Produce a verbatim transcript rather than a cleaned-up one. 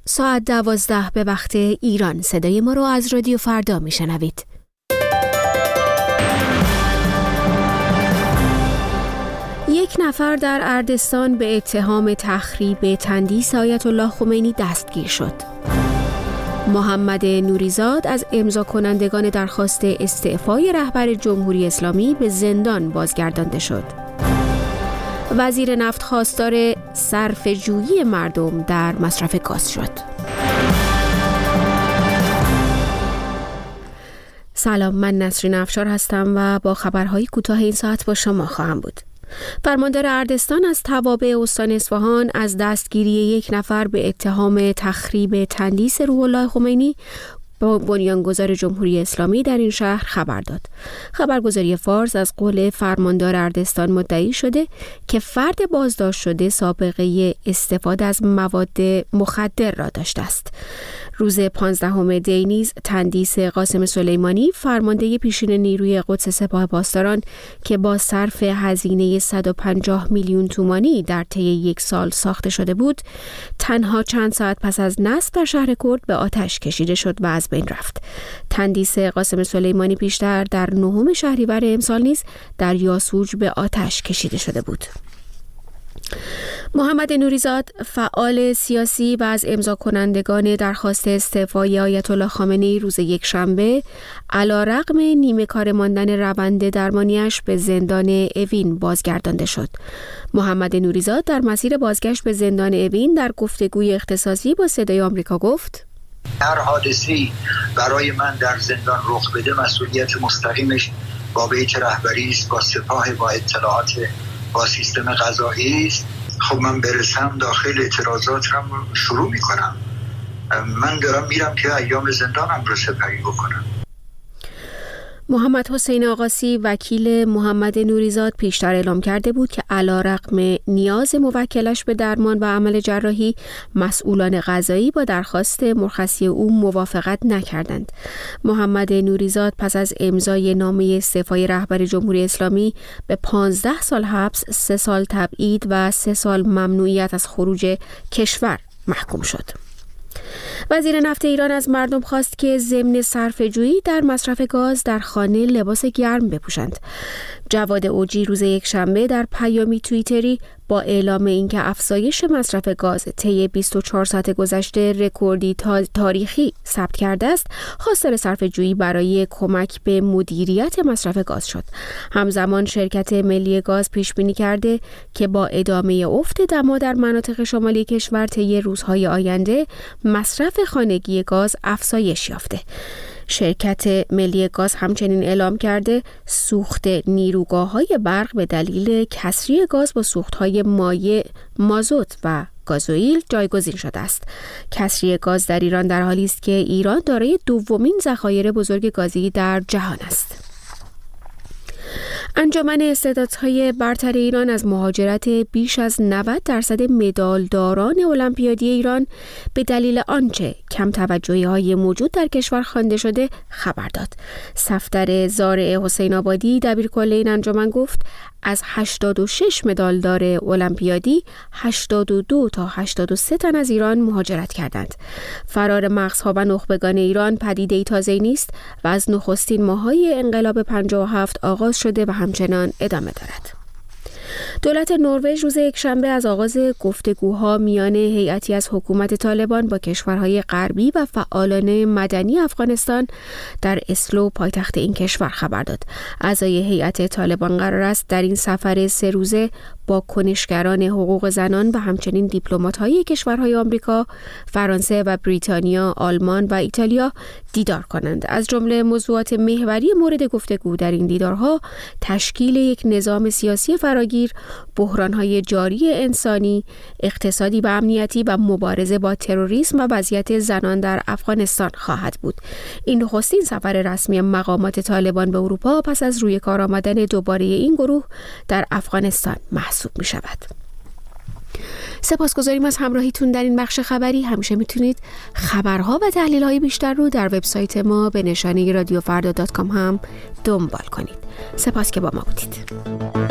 ساعت دوازده به وقت ایران. صدای ما رو از رادیو فردا میشنوید. یک نفر در اردستان به اتهام تخریب تندیس آیت الله خمینی دستگیر شد. محمد نوریزاد از امضا کنندگان درخواست استعفای رهبر جمهوری اسلامی به زندان بازگردانده شد. وزیر نفت خواستار صرفه‌جویی مردم در مصرف گاز شد. سلام، من نسرین افشار هستم و با خبرهای کوتاه این ساعت با شما خواهم بود. فرماندار اردستان از توابع استان اصفهان از دستگیری یک نفر به اتهام تخریب تندیس روح الله خمینی با بنیانگذار جمهوری اسلامی در این شهر خبر داد. خبرگزاری فارس از قول فرماندار اردستان مدعی شده که فرد بازداشت شده سابقه استفاده از مواد مخدر را داشته است. روز پانزدهم دی نیز تندیس قاسم سلیمانی، فرمانده پیشین نیروی قدس سپاه پاسداران که با صرف هزینه صد و پنجاه میلیون تومانی در طی یک سال ساخته شده بود، تنها چند ساعت پس از نصب در شهر کرد به آتش کشیده شد و از بین رفت. تندیس قاسم سلیمانی پیشتر در نهم شهریور امسال نیز در یاسوج به آتش کشیده شده بود. محمد نوریزاد، فعال سیاسی و از امضا کنندگان درخواست استعفای آیت الله خامنه‌ای، روز یک شنبه علی‌رغم نیمه کار ماندن روند درمانیش به زندان اوین بازگردانده شد. محمد نوریزاد در مسیر بازگشت به زندان اوین در گفتگوی اختصاصی با صدای آمریکا گفت: هر حادثه‌ای برای من در زندان رخ بده مسئولیت مستقیمش با بیت رهبری است، با سپاه، با اطلاعات، با سیستم قضایی است. خب من برسم داخل اعتراضات هم شروع میکنم. من دارم میرم که ایام زندانم رو سپری بکنم. محمد حسین آقاسی، وکیل محمد نوریزاد، پیشتر اعلام کرده بود که علی‌رغم نیاز موکلش به درمان و عمل جراحی، مسئولان قضایی با درخواست مرخصی او موافقت نکردند. محمد نوریزاد پس از امضای نامه استعفای رهبر جمهوری اسلامی به پانزده سال حبس، سه سال تبعید و سه سال ممنوعیت از خروج کشور محکوم شد. وزیر نفت ایران از مردم خواست که ضمن صرفه‌جویی در مصرف گاز در خانه لباس گرم بپوشند. جواد اوجی روز یکشنبه در پیامی توییتری با اعلام اینکه افزایش مصرف گاز طی بیست و چهار ساعت گذشته رکوردی تاریخی ثبت کرده است، خواستار صرفه‌جویی برای کمک به مدیریت مصرف گاز شد. همزمان شرکت ملی گاز پیش بینی کرده که با ادامه افت دما در مناطق شمالی کشور طی روزهای آینده مصرف خانگی گاز افزایش یافته. شرکت ملی گاز همچنین اعلام کرده سوخت نیروگاه‌های برق به دلیل کسری گاز با سوخت‌های مایع مازوت و گازوئیل جایگزین شده است. کسری گاز در ایران در حالی است که ایران دارای دومین ذخایر بزرگ گازی در جهان است. انجمن استعدادهای برتر ایران از مهاجرت بیش از نود درصد مدالداران المپیادی ایران به دلیل آنچه کم توجهی‌های موجود در کشور خوانده شده خبر داد. صفدر زارع حسین آبادی، دبیرکل این انجمن، گفت از هشتاد و شش مدالدار المپیادی هشتاد و دو تا هشتاد و سه تن از ایران مهاجرت کردند. فرار مغزها و نخبگان ایران پدیده‌ای تازه‌ای نیست و از نخستین ماه‌های انقلاب پنجاه و هفت آغاز شده و همچنان ادامه دارد. دولت نروژ روز یکشنبه از آغاز گفتگوها میان هیئتی از حکومت طالبان با کشورهای غربی و فعالان مدنی افغانستان در اسلو، پایتخت این کشور، خبر داد. اعضای هیئت طالبان قرار است در این سفر سه روزه با کنشگران حقوق زنان و همچنین دیپلمات‌های کشورهای آمریکا، فرانسه و بریتانیا، آلمان و ایتالیا دیدار کنند. از جمله موضوعات محوری مورد گفتگو در این دیدارها تشکیل یک نظام سیاسی فراگیر، بحران‌های جاری انسانی، اقتصادی و امنیتی و مبارزه با تروریسم و وضعیت زنان در افغانستان خواهد بود. این نخستین سفر رسمی مقامات طالبان به اروپا پس از روی کار آمدن دوباره این گروه در افغانستان محسوب می شود. سپاسگزاریم از همراهیتون در این بخش خبری. همیشه میتونید خبرها و تحلیل‌های بیشتر رو در وبسایت ما به نشانه رادیو فردا دات کام هم دنبال کنید. سپاس که با ما بودید.